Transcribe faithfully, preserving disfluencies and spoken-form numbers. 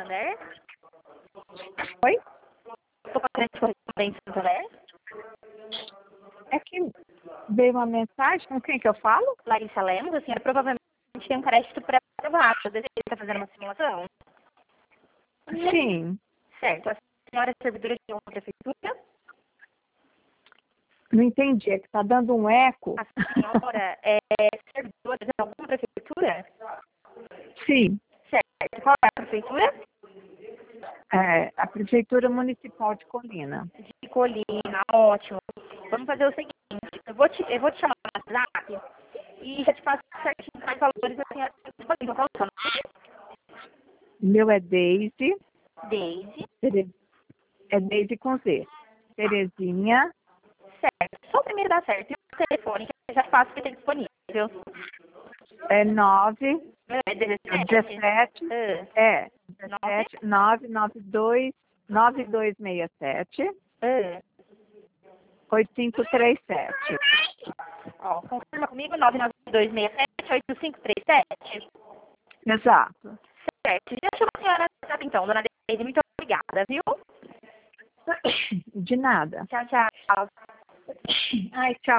Santander? Oi? Estou fazendo correspondente Santander? É que veio uma mensagem, com quem que eu falo? Larissa Lemos, a senhora provavelmente tem um crédito pré-aprovado. Deseja estar fazendo uma simulação? Sim. Certo. A senhora é servidora de alguma prefeitura? Não entendi, é que tá dando um eco. A senhora é servidora de alguma prefeitura? Sim, Certo. Qual é a prefeitura? é a Prefeitura Municipal de Colina. De Colina, ótimo. Vamos fazer o seguinte, eu vou te, eu vou te chamar no WhatsApp e já te passo certinho quais valores a senhora tem disponível. Então, qual é o seu nome? Meu é Deise, Deise. Tere- é Deise com Z. Terezinha, Certo. Só o primeiro dá certo. E o telefone, que eu já te passo que tem disponível. é nove, É dezessete? dezessete, Ah, é, nove? dezessete, nove nove dois, nove dois seis sete, Ah. oito cinco três sete. Ó, confirma comigo, nove nove dois seis sete, oito cinco três sete. Exato. Certo. Já chamo a senhora no WhatsApp, então, dona Deise. Muito obrigada, viu? De nada. Tchau, tchau. Ai, tchau.